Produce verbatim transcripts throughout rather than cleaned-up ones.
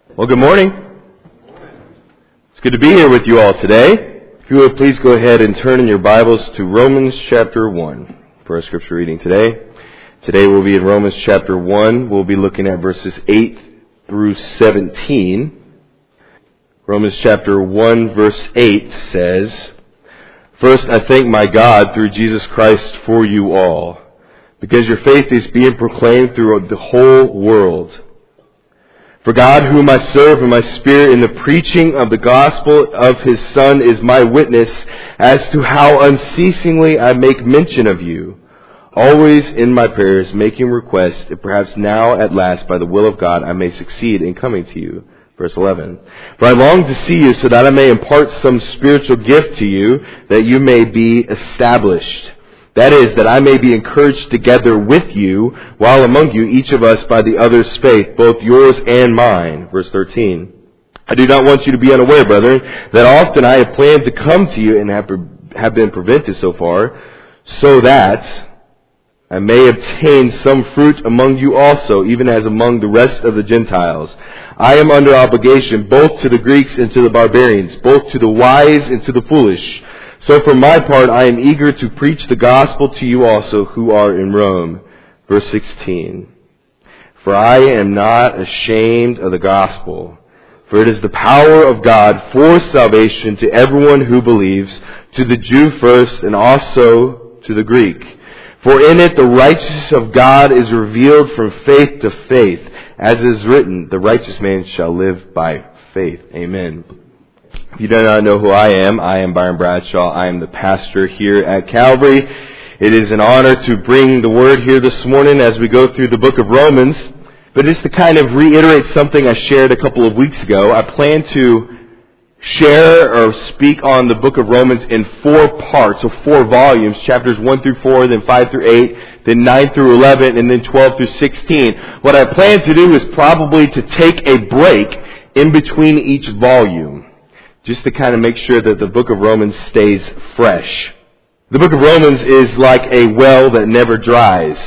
Well, good morning. It's good to be here with you all today. If you would please go ahead and turn in your Bibles to Romans chapter one for our scripture reading today. Today we'll be in Romans chapter one. We'll be looking at verses eight through seventeen. Romans chapter one verse eight says, "First I thank my God through Jesus Christ for you all, because your faith is being proclaimed throughout the whole world. For God, whom I serve in my spirit in the preaching of the gospel of His Son, is my witness as to how unceasingly I make mention of you, always in my prayers, making request, that perhaps now at last, by the will of God, I may succeed in coming to you." Verse eleven, "For I long to see you so that I may impart some spiritual gift to you, that you may be established. That is, that I may be encouraged together with you, while among you, each of us by the other's faith, both yours and mine." Verse thirteen, "I do not want you to be unaware, brethren, that often I have planned to come to you and have, have been prevented so far, so that I may obtain some fruit among you also, even as among the rest of the Gentiles. I am under obligation both to the Greeks and to the barbarians, both to the wise and to the foolish. So for my part, I am eager to preach the gospel to you also who are in Rome." Verse sixteen, "For I am not ashamed of the gospel, for it is the power of God for salvation to everyone who believes, to the Jew first and also to the Greek. For in it the righteousness of God is revealed from faith to faith, as is written, the righteous man shall live by faith." Amen. If you do not know who I am, I am Byron Bradshaw. I am the pastor here at Calvary. It is an honor to bring the word here this morning as we go through the book of Romans. But just to kind of reiterate something I shared a couple of weeks ago, I plan to share or speak on the book of Romans in four parts, so four volumes, chapters one through four, then five through eight, then nine through eleven, and then twelve through sixteen. What I plan to do is probably to take a break in between each volume, just to kind of make sure that the book of Romans stays fresh. The book of Romans is like a well that never dries.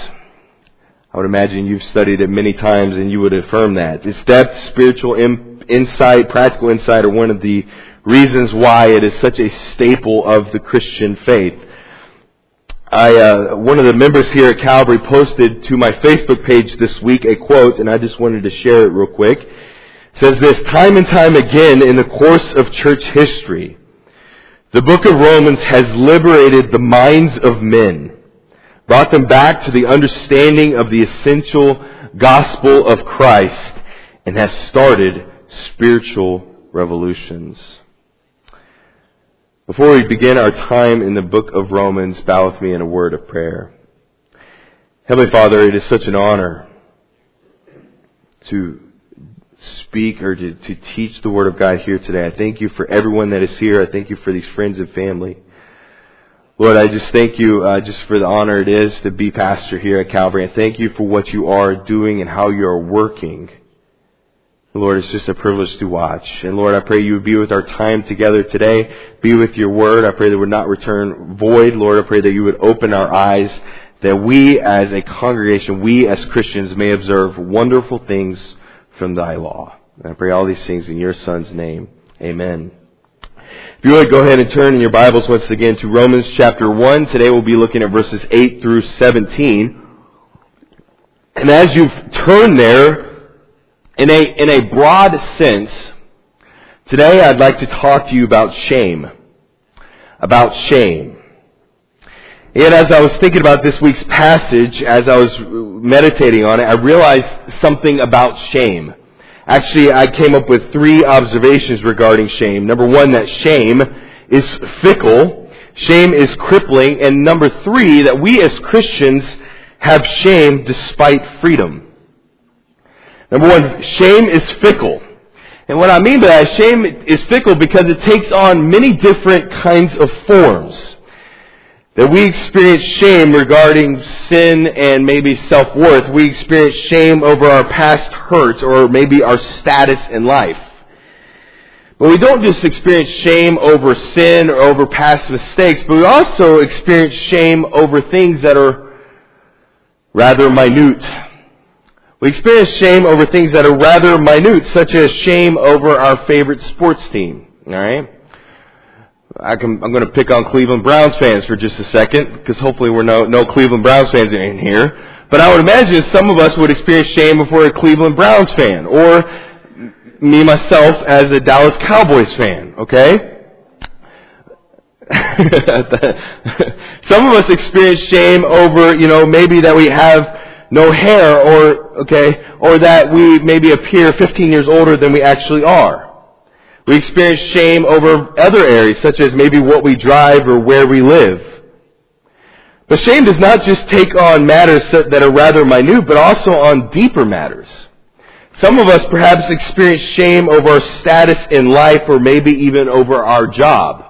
I would imagine you've studied it many times and you would affirm that. Its depth, spiritual insight, practical insight are one of the reasons why it is such a staple of the Christian faith. I, uh, one of the members here at Calvary posted to my Facebook page this week a quote, and I just wanted to share it real quick. It says this: "Time and time again in the course of church history, the book of Romans has liberated the minds of men, brought them back to the understanding of the essential gospel of Christ, and has started spiritual revolutions." Before we begin our time in the book of Romans, bow with me in a word of prayer. Heavenly Father, it is such an honor to speak or to, to teach the Word of God here today. I thank you for everyone that is here. I thank you for these friends and family. Lord, I just thank you uh, just for the honor it is to be pastor here at Calvary. I thank you for what you are doing and how you are working. Lord, it's just a privilege to watch. And Lord, I pray you would be with our time together today. Be with your Word. I pray that it would not return void. Lord, I pray that you would open our eyes, that we as a congregation, we as Christians may observe wonderful things from thy law. And I pray all these things in your Son's name. Amen. If you would go ahead and turn in your Bibles once again to Romans chapter one. Today we'll be looking at verses eight through seventeen. And as you've turned there, in a, in a broad sense, today I'd like to talk to you about shame. About shame. And as I was thinking about this week's passage, as I was meditating on it, I realized something about shame. Actually, I came up with three observations regarding shame. Number one, that shame is fickle. Shame is crippling. And number three, that we as Christians have shame despite freedom. Number one, shame is fickle. And what I mean by that, shame is fickle because it takes on many different kinds of forms. That we experience shame regarding sin and maybe self-worth. We experience shame over our past hurts or maybe our status in life. But we don't just experience shame over sin or over past mistakes, but we also experience shame over things that are rather minute We experience shame over things that are rather minute, such as shame over our favorite sports team. All right? I can, I'm going to pick on Cleveland Browns fans for just a second, because hopefully we're no, no Cleveland Browns fans in here. But I would imagine some of us would experience shame if we're a Cleveland Browns fan, or me, myself, as a Dallas Cowboys fan, okay? Some of us experience shame over, you know, maybe that we have no hair, or, okay, or that we maybe appear fifteen years older than we actually are. We experience shame over other areas, such as maybe what we drive or where we live. But shame does not just take on matters that are rather minute, but also on deeper matters. Some of us perhaps experience shame over our status in life, or maybe even over our job.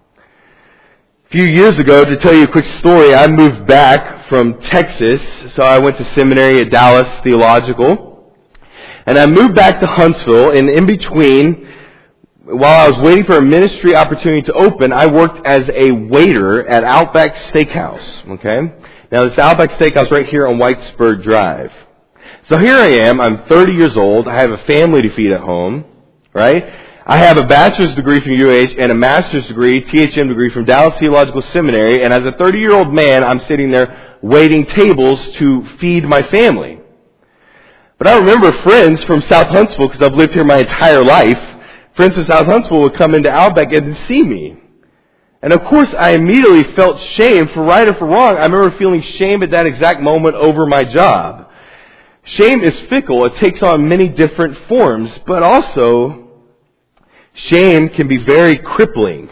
A few years ago, to tell you a quick story, I moved back from Texas, so I went to seminary at Dallas Theological, and I moved back to Huntsville, and in between, while I was waiting for a ministry opportunity to open, I worked as a waiter at Outback Steakhouse, okay? Now, this Outback Steakhouse right here on Whitesburg Drive. So here I am, I'm thirty years old, I have a family to feed at home, right? I have a bachelor's degree from U H and a master's degree, T H M degree from Dallas Theological Seminary, and as a thirty-year-old man, I'm sitting there waiting tables to feed my family. But I remember friends from South Huntsville, because I've lived here my entire life, friends from South Huntsville would come into Outback and see me. And of course, I immediately felt shame, for right or for wrong. I remember feeling shame at that exact moment over my job. Shame is fickle. It takes on many different forms, but also shame can be very crippling.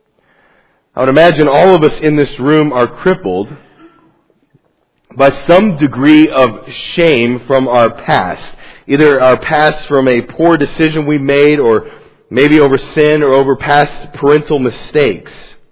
I would imagine all of us in this room are crippled by some degree of shame from our past. Either our past from a poor decision we made, or maybe over sin, or over past parental mistakes.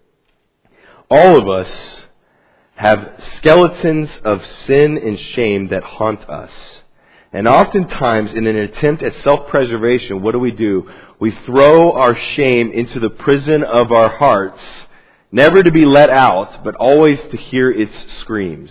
All of us have skeletons of sin and shame that haunt us. And oftentimes, in an attempt at self-preservation, what do we do? We throw our shame into the prison of our hearts, never to be let out, but always to hear its screams.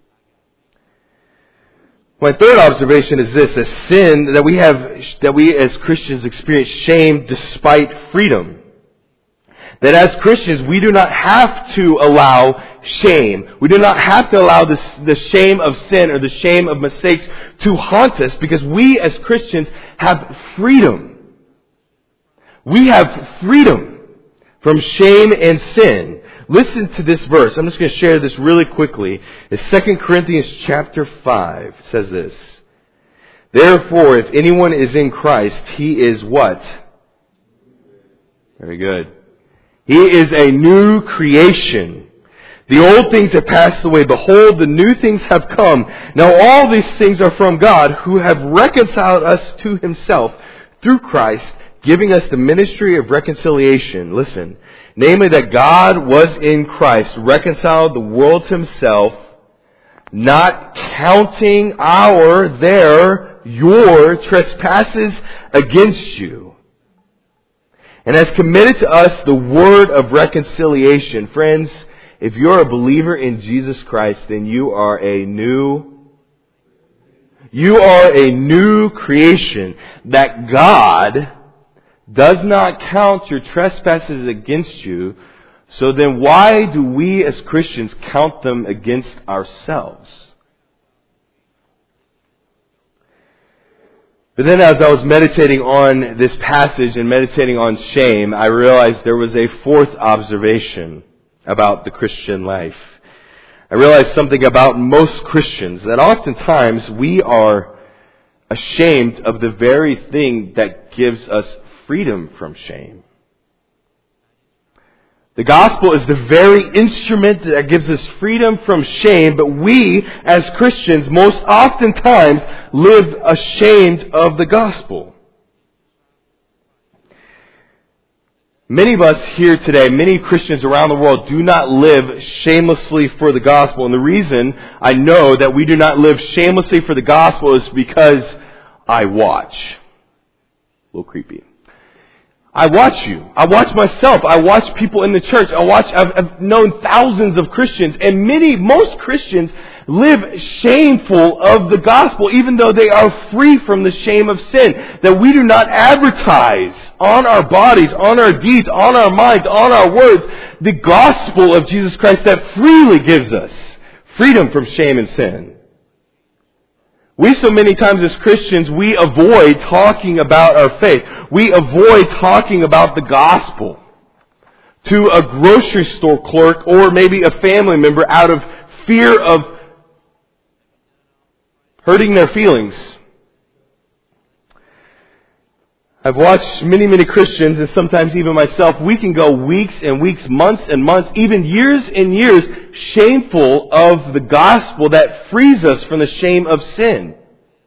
My third observation is this: that sin, that we have, that we as Christians experience shame despite freedom. That as Christians, we do not have to allow shame. We do not have to allow this, the shame of sin or the shame of mistakes to haunt us, because we as Christians have freedom. We have freedom from shame and sin. Listen to this verse. I'm just going to share this really quickly. It's Second Corinthians chapter five. It says this: Therefore, if anyone is in Christ, he is what? Very good. He is a new creation. The old things have passed away. Behold, the new things have come. Now all these things are from God, who have reconciled us to Himself through Christ, giving us the ministry of reconciliation. Listen. Namely, that God was in Christ, reconciled the world to Himself, not counting our, their, your trespasses against you, and has committed to us the word of reconciliation. Friends, if you're a believer in Jesus Christ, then you are a new, you are a new creation. That God does not count your trespasses against you, so then why do we as Christians count them against ourselves? But then as I was meditating on this passage and meditating on shame, I realized there was a fourth observation about the Christian life. I realized something about most Christians, that oftentimes we are ashamed of the very thing that gives us freedom from shame. The gospel is the very instrument that gives us freedom from shame, but we, as Christians, most oftentimes live ashamed of the gospel. Many of us here today, many Christians around the world, do not live shamelessly for the gospel. And the reason I know that we do not live shamelessly for the gospel is because I watch. A little creepy. I watch you. I watch myself. I watch people in the church. I watch, I've, I've known thousands of Christians, and many, most Christians live shameful of the gospel, even though they are free from the shame of sin. That we do not advertise on our bodies, on our deeds, on our minds, on our words, the gospel of Jesus Christ that freely gives us freedom from shame and sin. We so many times as Christians, we avoid talking about our faith. We avoid talking about the gospel to a grocery store clerk or maybe a family member out of fear of hurting their feelings. I've watched many, many Christians, and sometimes even myself, we can go weeks and weeks, months and months, even years and years, shameful of the gospel that frees us from the shame of sin.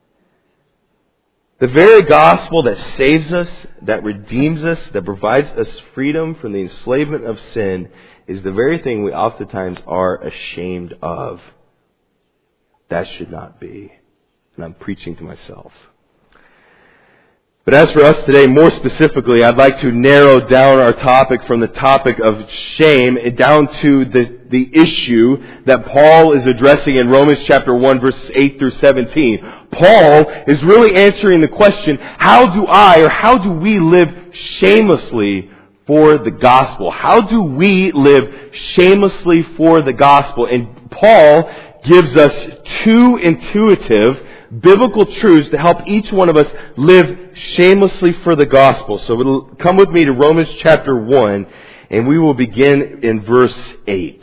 The very gospel that saves us, that redeems us, that provides us freedom from the enslavement of sin is the very thing we oftentimes are ashamed of. That should not be. And I'm preaching to myself. But as for us today, more specifically, I'd like to narrow down our topic from the topic of shame down to the, the issue that Paul is addressing in Romans chapter one, verses eight through seventeen. Paul is really answering the question, how do I or how do we live shamelessly for the gospel? How do we live shamelessly for the gospel? And Paul gives us two intuitive biblical truths to help each one of us live shamelessly for the gospel. So come with me to Romans chapter one, and we will begin in verse eight.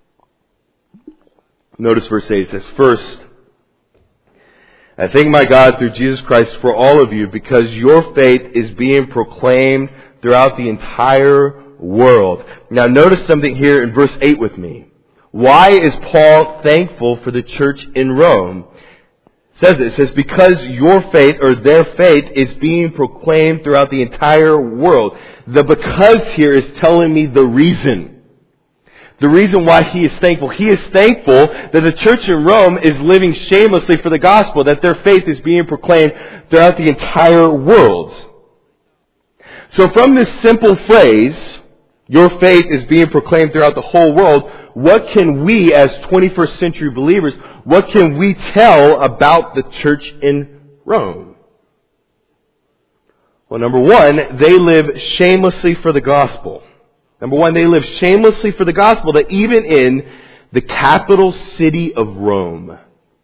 Notice verse eight. It says, "First, I thank my God through Jesus Christ for all of you, because your faith is being proclaimed throughout the entire world." Now notice something here in verse eight with me. Why is Paul thankful for the church in Rome? It says it, it says, because your faith, or their faith, is being proclaimed throughout the entire world. The because here is telling me the reason. The reason why he is thankful. He is thankful that the church in Rome is living shamelessly for the gospel, that their faith is being proclaimed throughout the entire world. So from this simple phrase, your faith is being proclaimed throughout the whole world, what can we as twenty-first century believers, what can we tell about the church in Rome? Well, number one, they live shamelessly for the gospel. Number one, they live shamelessly for the gospel, that even in the capital city of Rome,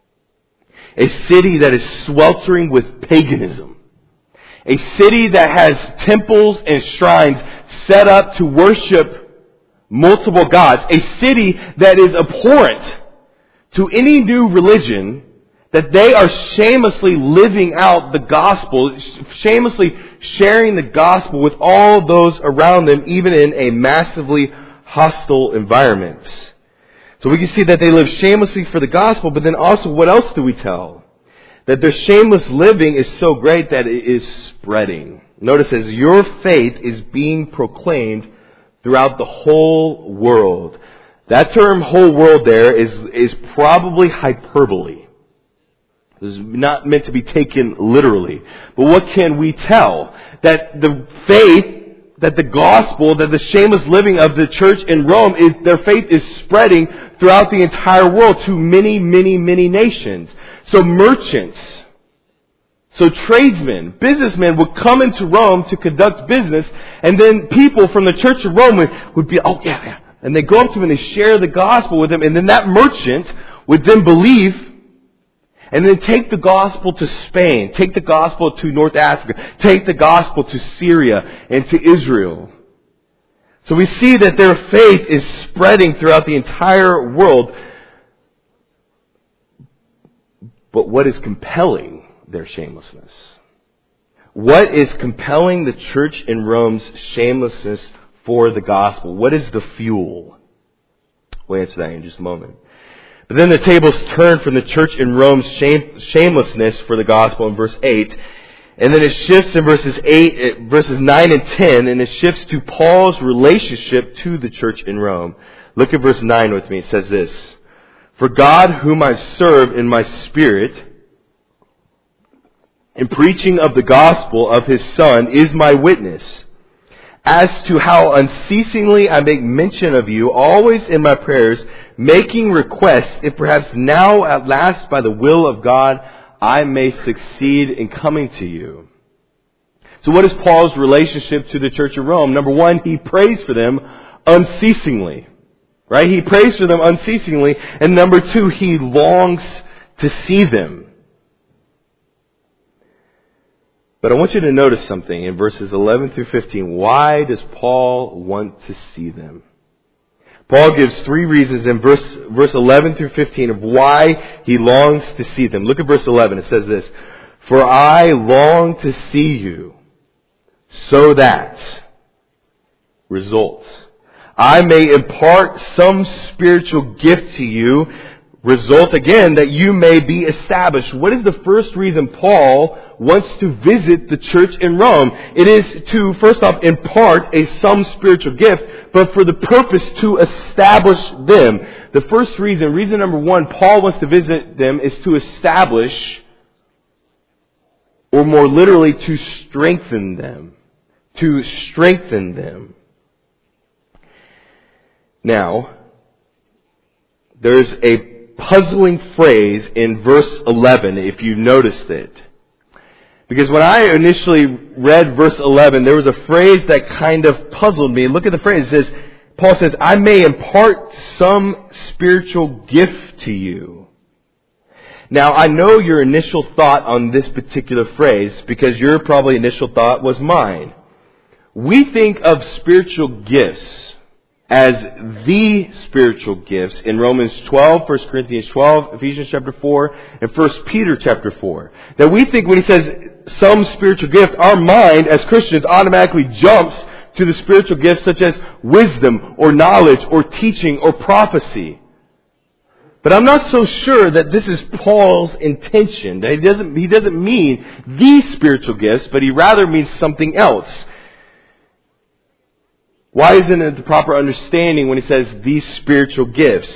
a city that is sweltering with paganism, a city that has temples and shrines set up to worship multiple gods, a city that is abhorrent to any new religion, that they are shamelessly living out the gospel, shamelessly sharing the gospel with all those around them, even in a massively hostile environment. So we can see that they live shamelessly for the gospel, but then also what else do we tell? That their shameless living is so great that it is spreading. Notice as your faith is being proclaimed throughout the whole world. That term whole world there is, is probably hyperbole. This is not meant to be taken literally. But what can we tell? That the faith, that the gospel, that the shameless living of the church in Rome, is their faith is spreading throughout the entire world to many, many, many nations. So merchants, so tradesmen, businessmen would come into Rome to conduct business, and then people from the church of Rome would, would be, oh yeah, yeah. And they go up to him and they share the gospel with him, and then that merchant would then believe, and then take the gospel to Spain, take the gospel to North Africa, take the gospel to Syria and to Israel. So we see that their faith is spreading throughout the entire world. But what is compelling their shamelessness? What is compelling the church in Rome's shamelessness for the gospel? What is the fuel? We'll answer that in just a moment. But then the tables turn from the church in Rome's shame, shamelessness for the gospel in verse eight. And then it shifts in verses eight, verses nine and ten, and it shifts to Paul's relationship to the church in Rome. Look at verse nine with me. It says this: "For God, whom I serve in my spirit, in preaching of the gospel of His Son, is my witness, as to how unceasingly I make mention of you, always in my prayers, making requests, if perhaps now at last by the will of God, I may succeed in coming to you. So what is Paul's relationship to the church of Rome? Number one, he prays for them unceasingly. Right? He prays for them unceasingly. And number two, he longs to see them. But I want you to notice something in verses eleven through fifteen. Why does Paul want to see them? Paul gives three reasons in verse, verse eleven through fifteen of why he longs to see them. Look at verse eleven. It says this, "For I long to see you, so that," results, "I may impart some spiritual gift to you," result again, that you may be established. What is the first reason Paul wants to visit the church in Rome? It is to, first off, impart a some spiritual gift, but for the purpose to establish them. The first reason, reason number one, Paul wants to visit them is to establish, or more literally, to strengthen them. To strengthen them. Now, there's a puzzling phrase in verse eleven, if you noticed it. Because when I initially read verse eleven, there was a phrase that kind of puzzled me. Look at the phrase. It says, Paul says, "I may impart some spiritual gift to you." Now, I know your initial thought on this particular phrase, because your probably initial thought was mine. We think of spiritual gifts as the spiritual gifts in Romans twelve, First Corinthians twelve, Ephesians chapter four, and First Peter chapter four. That we think when he says some spiritual gift, our mind as Christians automatically jumps to the spiritual gifts such as wisdom or knowledge or teaching or prophecy. But I'm not so sure that this is Paul's intention. That he doesn't, he doesn't mean these spiritual gifts, but he rather means something else. Why isn't it the proper understanding when he says these spiritual gifts?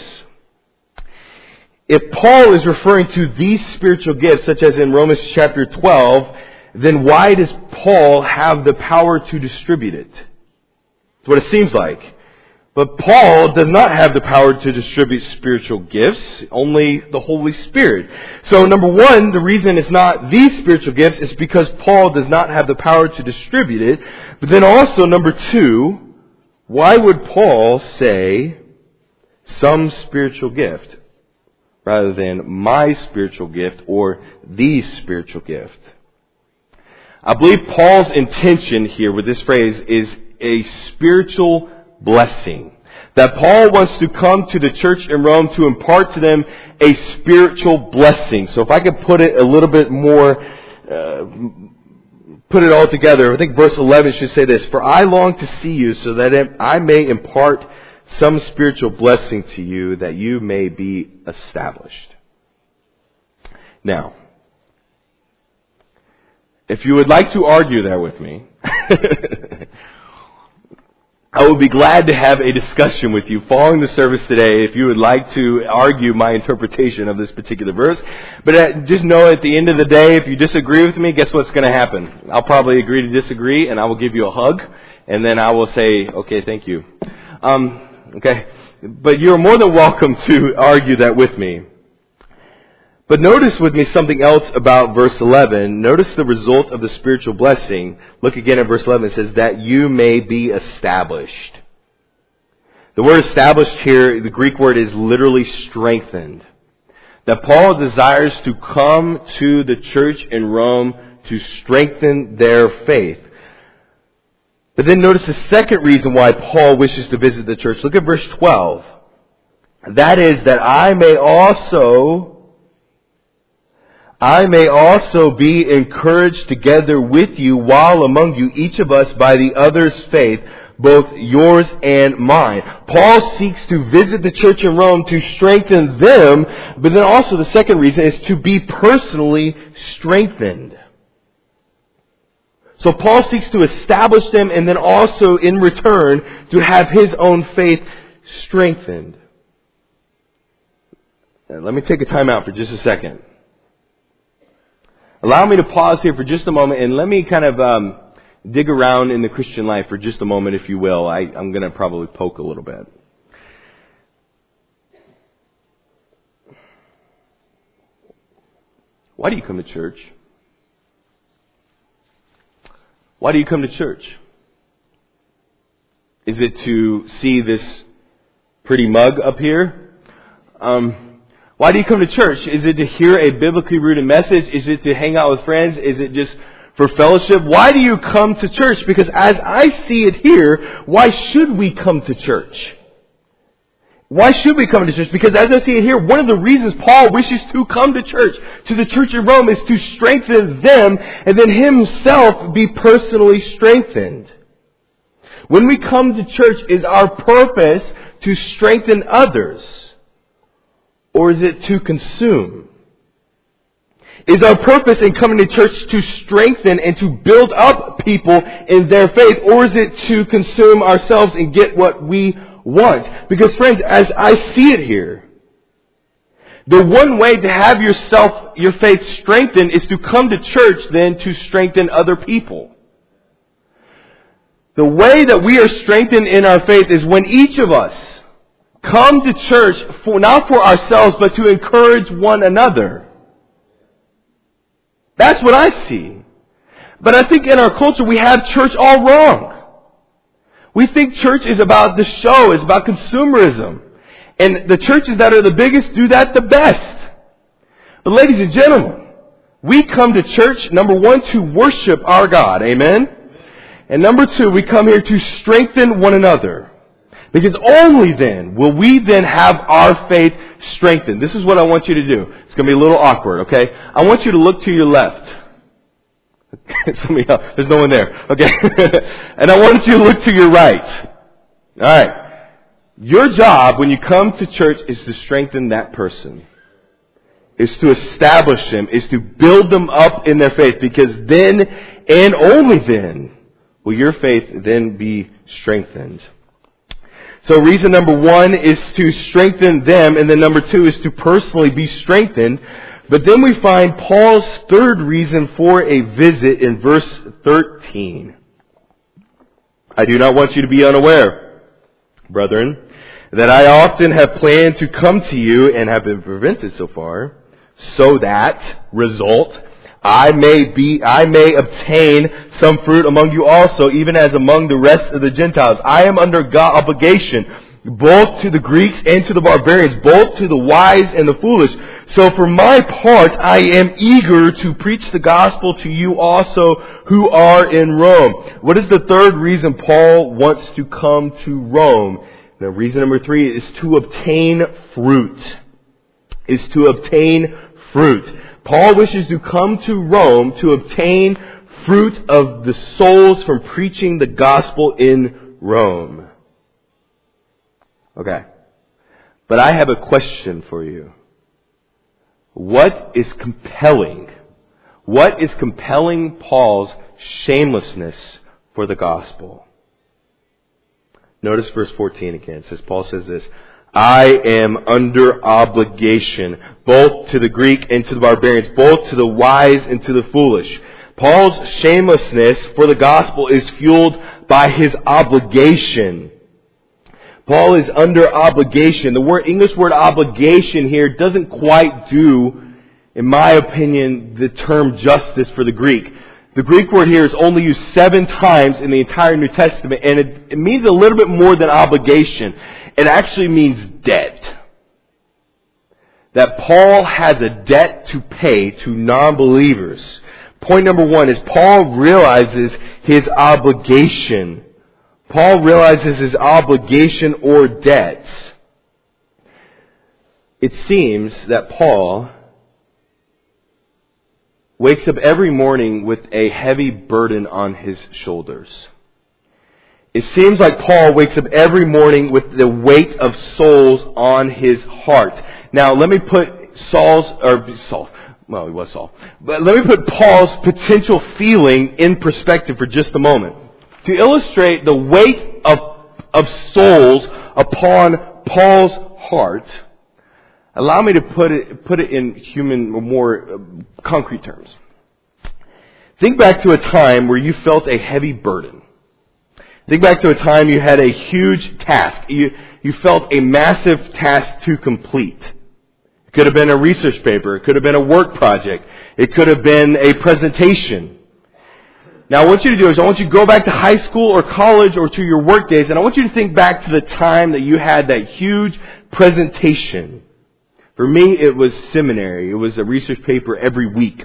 If Paul is referring to these spiritual gifts, such as in Romans chapter twelve, then why does Paul have the power to distribute it? That's what it seems like. But Paul does not have the power to distribute spiritual gifts, only the Holy Spirit. So number one, the reason it's not these spiritual gifts is because Paul does not have the power to distribute it. But then also number two, why would Paul say some spiritual gift rather than my spiritual gift or the spiritual gift? I believe Paul's intention here with this phrase is a spiritual blessing. That Paul wants to come to the church in Rome to impart to them a spiritual blessing. So if I could put it a little bit more, uh, put it all together, I think verse eleven should say this, "For I long to see you so that I may impart some spiritual blessing to you that you may be established." Now, if you would like to argue that with me, I would be glad to have a discussion with you following the service today if you would like to argue my interpretation of this particular verse. But just know at the end of the day, if you disagree with me, guess what's going to happen? I'll probably agree to disagree, and I will give you a hug, and then I will say, okay, thank you. Um, okay? But you're more than welcome to argue that with me. But notice with me something else about verse eleven. Notice the result of the spiritual blessing. Look again at verse eleven. It says, "that you may be established." The word established here, the Greek word is literally strengthened. That Paul desires to come to the church in Rome to strengthen their faith. But then notice the second reason why Paul wishes to visit the church. Look at verse twelve. That is, that I may also... I may also be encouraged together with you while among you, each of us by the other's faith, both yours and mine. Paul seeks to visit the church in Rome to strengthen them, but then also the second reason is to be personally strengthened. So Paul seeks to establish them and then also in return to have his own faith strengthened. Now, let me take a time out for just a second. Allow me to pause here for just a moment and let me kind of um, dig around in the Christian life for just a moment, if you will. I, I'm going to probably poke a little bit. Why do you come to church? Why do you come to church? Is it to see this pretty mug up here? Um, why do you come to church? Is it to hear a biblically rooted message? Is it to hang out with friends? Is it just for fellowship? Why do you come to church? Because as I see it here, why should we come to church? Why should we come to church? Because as I see it here, one of the reasons Paul wishes to come to church, to the church in Rome, is to strengthen them and then himself be personally strengthened. When we come to church, is our purpose to strengthen others? Or is it to consume? Is our purpose in coming to church to strengthen and to build up people in their faith? Or is it to consume ourselves and get what we want? Because friends, as I see it here, the one way to have yourself, your faith strengthened is to come to church than to strengthen other people. The way that we are strengthened in our faith is when each of us come to church for, not for ourselves, but to encourage one another. That's what I see. But I think in our culture we have church all wrong. We think church is about the show, it's about consumerism. And the churches that are the biggest do that the best. But ladies and gentlemen, we come to church, number one, to worship our God. Amen? And number two, we come here to strengthen one another. Because only then will we then have our faith strengthened. This is what I want you to do. It's going to be a little awkward, okay? I want you to look to your left. Somebody else. There's no one there. Okay. And I want you to look to your right. Alright. Your job when you come to church is to strengthen that person. Is to establish them. Is to build them up in their faith. Because then, and only then, will your faith then be strengthened. So reason number one is to strengthen them, and then number two is to personally be strengthened. But then we find Paul's third reason for a visit in verse thirteen. I do not want you to be unaware, brethren, that I often have planned to come to you and have been prevented so far, so that, result, I may be, I may obtain some fruit among you also, even as among the rest of the Gentiles. I am under God obligation, both to the Greeks and to the barbarians, both to the wise and the foolish. So for my part, I am eager to preach the gospel to you also who are in Rome. What is the third reason Paul wants to come to Rome? Now, reason number three is to obtain fruit. Is to obtain fruit. Paul wishes to come to Rome to obtain fruit of the souls from preaching the gospel in Rome. Okay. But I have a question for you. What is compelling? What is compelling Paul's shamelessness for the gospel? Notice verse fourteen again. It says, Paul says this, I am under obligation, both to the Greek and to the barbarians, both to the wise and to the foolish. Paul's shamelessness for the gospel is fueled by his obligation. Paul is under obligation. The word English word obligation here doesn't quite do, in my opinion, the term justice for the Greek. The Greek word here is only used seven times in the entire New Testament, and it, it means a little bit more than obligation. It actually means debt. That Paul has a debt to pay to non-believers. Point number one is Paul realizes his obligation. Paul realizes his obligation or debt. It seems that Paul wakes up every morning with a heavy burden on his shoulders. It seems like Paul wakes up every morning with the weight of souls on his heart. Now, let me put Saul's, or Saul, well, he was Saul, but let me put Paul's potential feeling in perspective for just a moment. To illustrate the weight of, of souls upon Paul's heart, allow me to put it, put it in human, more concrete terms. Think back to a time where you felt a heavy burden. Think back to a time you had a huge task. You, you felt a massive task to complete. It could have been a research paper. It could have been a work project. It could have been a presentation. Now, I want you to do is I want you to go back to high school or college or to your work days, and I want you to think back to the time that you had that huge presentation. For me, it was seminary. It was a research paper every week.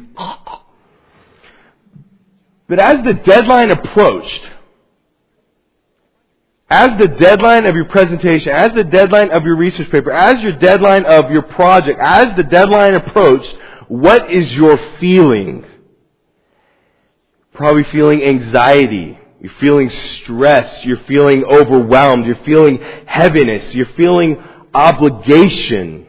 But as the deadline approached, as the deadline of your presentation, as the deadline of your research paper, as your deadline of your project, as the deadline approached, what is your feeling? Probably feeling anxiety. You're feeling stress. You're feeling overwhelmed. You're feeling heaviness. You're feeling obligation.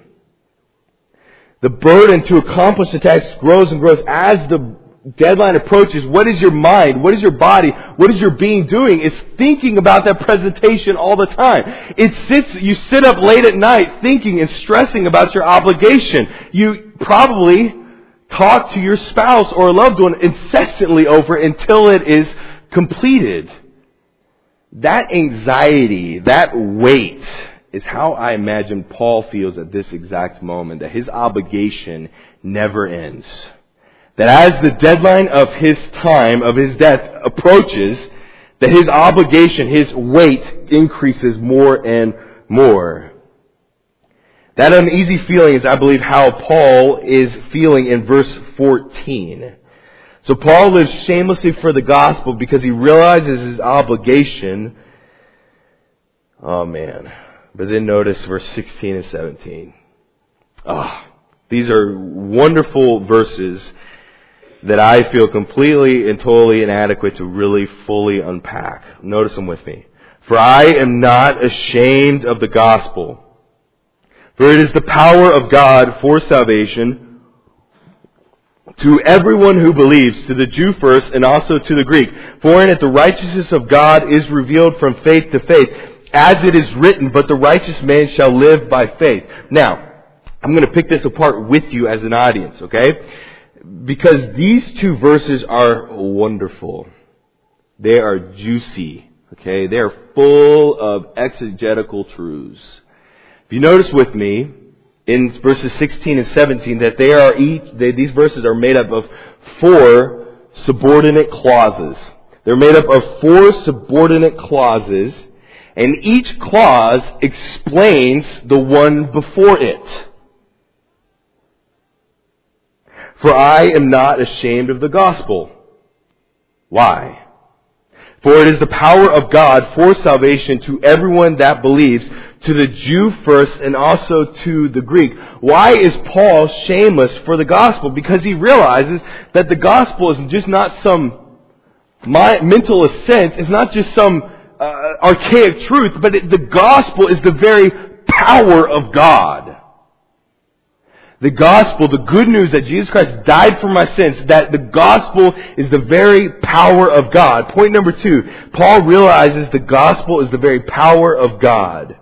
The burden to accomplish the task grows and grows as the deadline approaches. What is your mind? What is your body? What is your being doing? It's thinking about that presentation all the time. It sits, you sit up late at night thinking and stressing about your obligation. You probably talk to your spouse or a loved one incessantly over until it is completed. That anxiety, that weight is how I imagine Paul feels at this exact moment, that his obligation never ends. That as the deadline of his time, of his death approaches, that his obligation, his weight increases more and more. That uneasy feeling is, I believe, how Paul is feeling in verse fourteen. So Paul lives shamelessly for the gospel because he realizes his obligation. Oh man. But then notice verse sixteen and seventeen. Ah, oh, these are wonderful verses that I feel completely and totally inadequate to really fully unpack. Notice them with me. For I am not ashamed of the gospel, for it is the power of God for salvation to everyone who believes, to the Jew first and also to the Greek. For in it the righteousness of God is revealed from faith to faith, as it is written, but the righteous man shall live by faith. Now, I'm going to pick this apart with you as an audience, okay? Because these two verses are wonderful. They are juicy. Okay? They are full of exegetical truths. If you notice with me, in verses sixteen and seventeen, that they are each, they, these verses are made up of four subordinate clauses. They're made up of four subordinate clauses, and each clause explains the one before it. For I am not ashamed of the gospel. Why? For it is the power of God for salvation to everyone that believes, to the Jew first and also to the Greek. Why is Paul shameless for the gospel? Because he realizes that the gospel is just not some mental assent. It's not just some uh, archaic truth, but it, the gospel is the very power of God. The gospel, the good news that Jesus Christ died for my sins, that the gospel is the very power of God. Point number two, Paul realizes the gospel is the very power of God.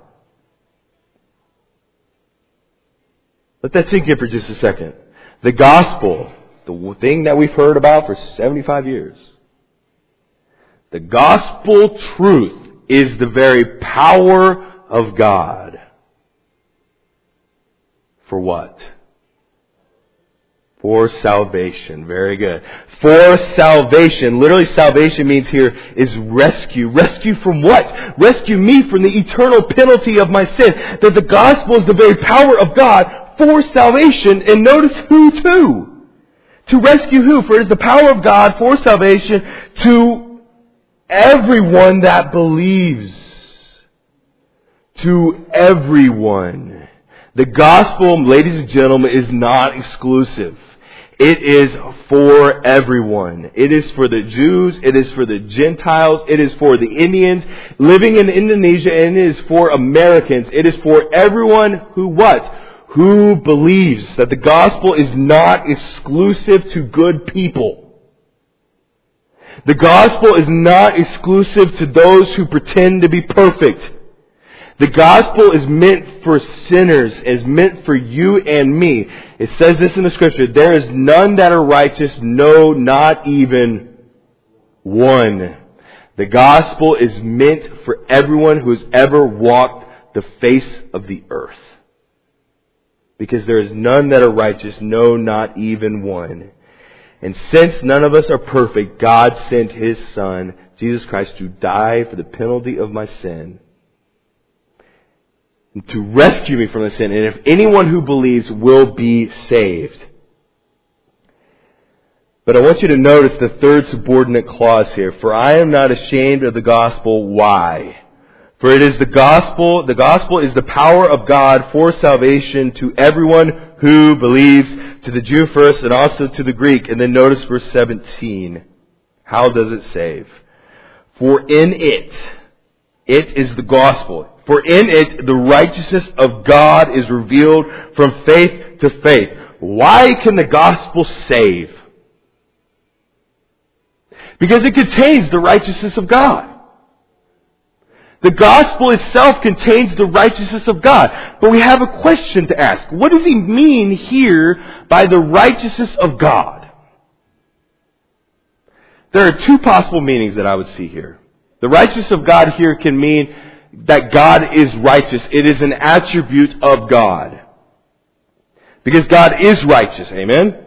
Let that sink in for just a second. The gospel, the thing that we've heard about for seventy-five years, the gospel truth is the very power of God. For what? For salvation. Very good. For salvation. Literally, salvation means here is rescue. Rescue from what? Rescue me from the eternal penalty of my sin. That the gospel is the very power of God for salvation. And notice who to? To rescue who? For it is the power of God for salvation to everyone that believes. To everyone. The gospel, ladies and gentlemen, is not exclusive. It is for everyone. It is for the Jews. It is for the Gentiles. It is for the Indians living in Indonesia. And it is for Americans. It is for everyone who what? Who believes that the gospel is not exclusive to good people. The gospel is not exclusive to those who pretend to be perfect. The gospel is meant for sinners, is meant for you and me. It says this in the scripture, there is none that are righteous, no, not even one. The gospel is meant for everyone who has ever walked the face of the earth. Because there is none that are righteous, no, not even one. And since none of us are perfect, God sent His Son, Jesus Christ, to die for the penalty of my sin, and to rescue me from the sin. And if anyone who believes will be saved. But I want you to notice the third subordinate clause here. For I am not ashamed of the gospel. Why? For it is the gospel, the gospel is the power of God for salvation to everyone who believes, to the Jew first and also to the Greek. And then notice verse seventeen. How does it save? For in it, it is the gospel. For in it, the righteousness of God is revealed from faith to faith. Why can the gospel save? Because it contains the righteousness of God. The gospel itself contains the righteousness of God. But we have a question to ask. What does he mean here by the righteousness of God? There are two possible meanings that I would see here. The righteousness of God here can mean that God is righteous. It is an attribute of God. Because God is righteous. Amen?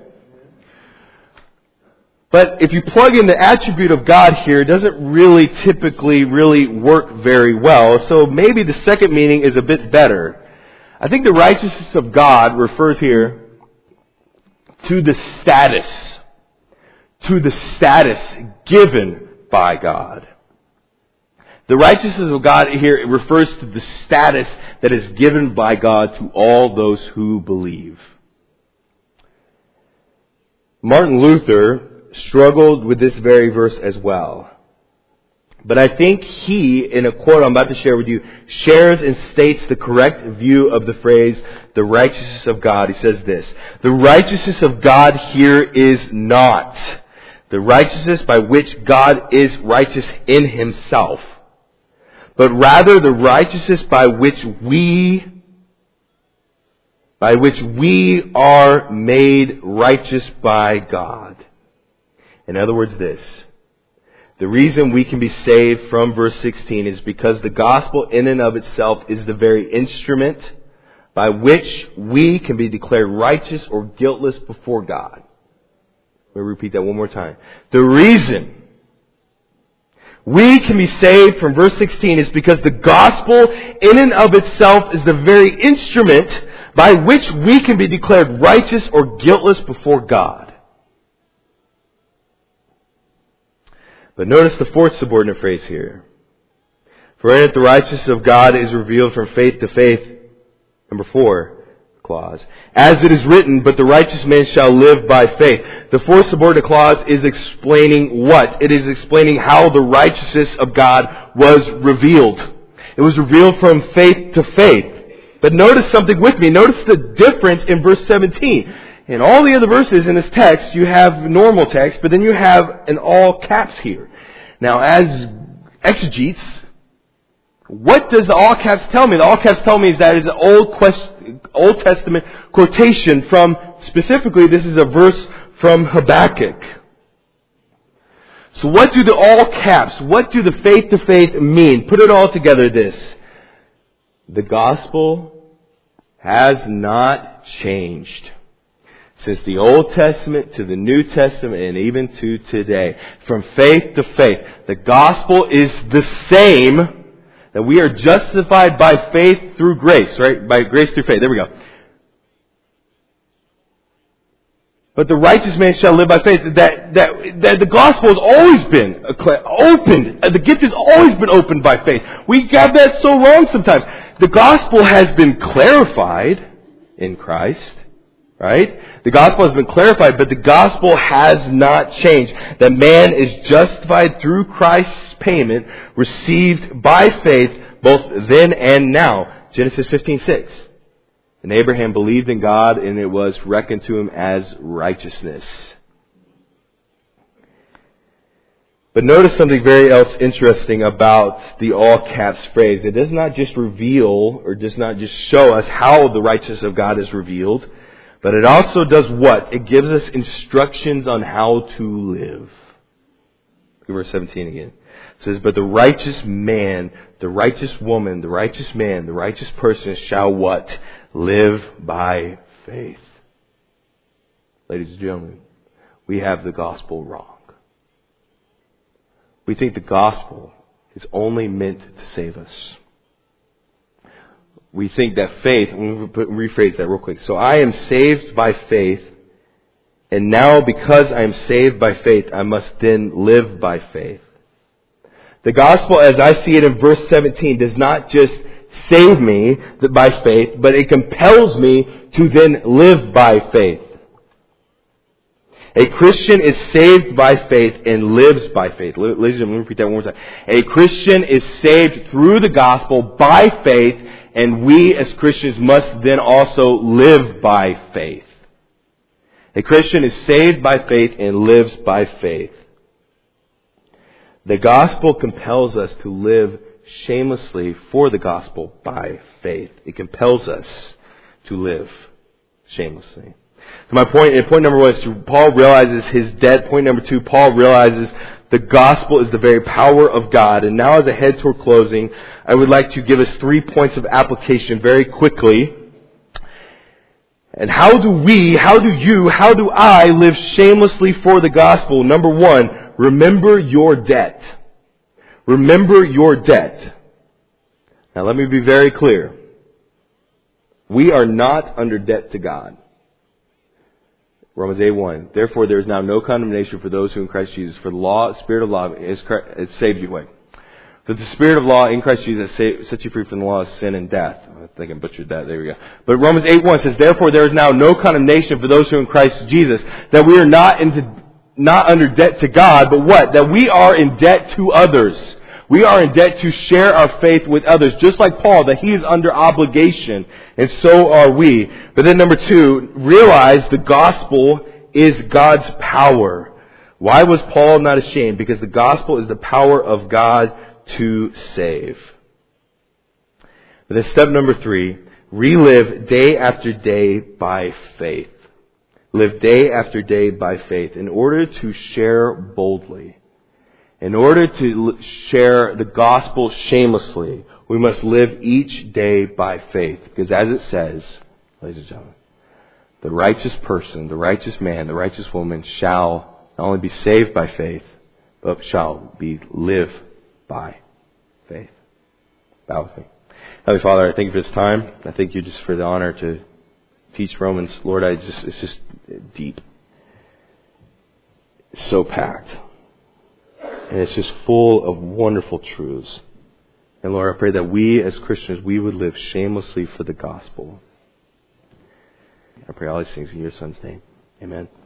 But if you plug in the attribute of God here, it doesn't really typically really work very well. So maybe the second meaning is a bit better. I think the righteousness of God refers here to the status, to the status given by God. The righteousness of God here refers to the status that is given by God to all those who believe. Martin Luther struggled with this very verse as well. But I think he, in a quote I'm about to share with you, shares and states the correct view of the phrase, the righteousness of God. He says this, the righteousness of God here is not the righteousness by which God is righteous in Himself, but rather the righteousness by which we, by which we are made righteous by God. In other words, this. The reason we can be saved from verse sixteen is because the gospel in and of itself is the very instrument by which we can be declared righteous or guiltless before God. Let me repeat that one more time. The reason we can be saved from verse sixteen is because the gospel in and of itself is the very instrument by which we can be declared righteous or guiltless before God. But notice the fourth subordinate phrase here. For in it the righteousness of God is revealed from faith to faith. Number four clause. As it is written, but the righteous man shall live by faith. The fourth subordinate clause is explaining what? It is explaining how the righteousness of God was revealed. It was revealed from faith to faith. But notice something with me. Notice the difference in verse seventeen. In all the other verses in this text, you have normal text, but then you have an all caps here. Now, as exegetes, what does the all caps tell me? The all caps tell me is that it's an Old, quest, Old Testament quotation from, specifically, this is a verse from Habakkuk. So what do the all caps, what do the faith to faith mean? Put it all together this. The gospel has not changed. Since the Old Testament to the New Testament and even to today. From faith to faith. The gospel is the same. That we are justified by faith through grace. Right? By grace through faith. There we go. But the righteous man shall live by faith. That, that, that the gospel has always been opened. The gift has always been opened by faith. We got that so wrong sometimes. The gospel has been clarified in Christ. Right? The gospel has been clarified, but the gospel has not changed. That man is justified through Christ's payment, received by faith, both then and now. Genesis fifteen six. And Abraham believed in God, and it was reckoned to him as righteousness. But notice something very else interesting about the all caps phrase. It does not just reveal or does not just show us how the righteousness of God is revealed, but it also does what? It gives us instructions on how to live. Look at verse seventeen again. It says, but the righteous man, the righteous woman, the righteous man, the righteous person shall what? Live by faith. Ladies and gentlemen, we have the gospel wrong. We think the gospel is only meant to save us. We think that faith, I'm going to rephrase that real quick. So I am saved by faith, and now because I am saved by faith, I must then live by faith. The gospel, as I see it in verse seventeen, does not just save me by faith, but it compels me to then live by faith. A Christian is saved by faith and lives by faith. Ladies and gentlemen, let me repeat that one more time. A Christian is saved through the gospel by faith, and we as Christians must then also live by faith. A Christian is saved by faith and lives by faith. The gospel compels us to live shamelessly for the gospel by faith. It compels us to live shamelessly. So my point, point number one is Paul realizes his debt. Point number two, Paul realizes the gospel is the very power of God. And now as I head toward closing, I would like to give us three points of application very quickly. And how do we, how do you, how do I live shamelessly for the gospel? Number one, remember your debt. Remember your debt. Now let me be very clear. We are not under debt to God. Romans eight one. Therefore there is now no condemnation for those who are in Christ Jesus. For the law, spirit of law has saved you. Wait. For the spirit of law in Christ Jesus has set you free from the law of sin and death. I think I butchered that. There we go. But Romans eight one says, therefore there is now no condemnation for those who are in Christ Jesus. That we are not into, not under debt to God, but what? That we are in debt to others. We are in debt to share our faith with others, just like Paul, that he is under obligation, and so are we. But then number two, realize the gospel is God's power. Why was Paul not ashamed? Because the gospel is the power of God to save. But then step number three, relive day after day by faith. Live day after day by faith in order to share boldly. In order to share the gospel shamelessly, we must live each day by faith. Because as it says, ladies and gentlemen, the righteous person, the righteous man, the righteous woman shall not only be saved by faith, but shall be live by faith. Bow with me. Heavenly Father, I thank you for this time. I thank you just for the honor to teach Romans. Lord, I just it's just deep. It's so packed. And it's just full of wonderful truths. And Lord, I pray that we as Christians, we would live shamelessly for the gospel. I pray all these things in your Son's name. Amen.